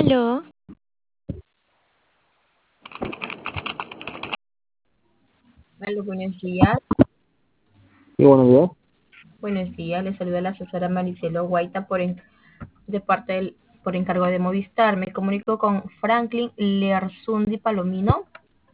Aló, Aló, buenos días. Sí, buenos días. Buenos días, le saluda la asesora Maricelo Guaita de parte por encargo de Movistar. Me comunico con Franklin Learzundi Palomino.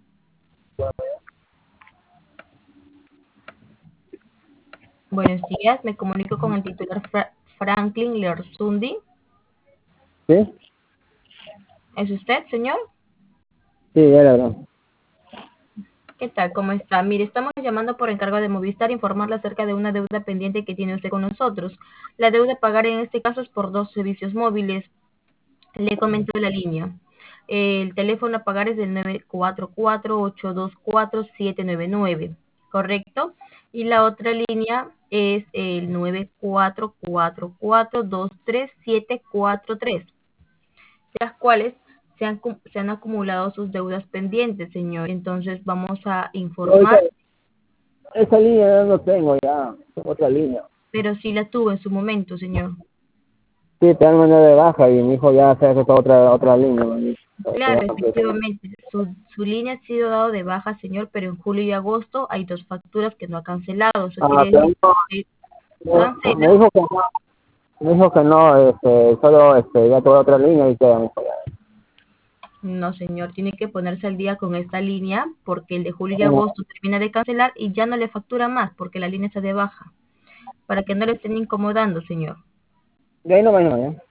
Buenos días, me comunico con el titular Franklin Learzundi. ¿Sí? ¿Es usted, señor? Sí, es verdad. ¿Qué tal? ¿Cómo está? Mire, estamos llamando por encargo de Movistar informarle acerca de una deuda pendiente que tiene usted con nosotros. La deuda a pagar en este caso es por dos servicios móviles. Le comento la línea. El teléfono a pagar es el 944-824-799, ¿correcto? Y la otra línea es el 9444-23743, de las cuales se han acumulado sus deudas pendientes, señor. Entonces vamos a No, informar, esa línea no tengo ya, tengo otra línea. pero sí la tuvo en su momento, señor. Sí, te han mandado de baja y mi hijo ya se ha aceptado otra línea. Claro, efectivamente, su línea ha sido dado de baja, señor, pero en julio y agosto hay dos facturas que no ha cancelado. Eso quiere Pero decir que no, cancela. me dijo que no, solo ya tuve otra línea y queda, me dijo ya. No, señor, tiene que ponerse al día con esta línea porque el de julio y Bueno, agosto termina de cancelar y ya no le factura más porque la línea está de baja, para que no le estén incomodando, señor. de ahí no va, no, ya.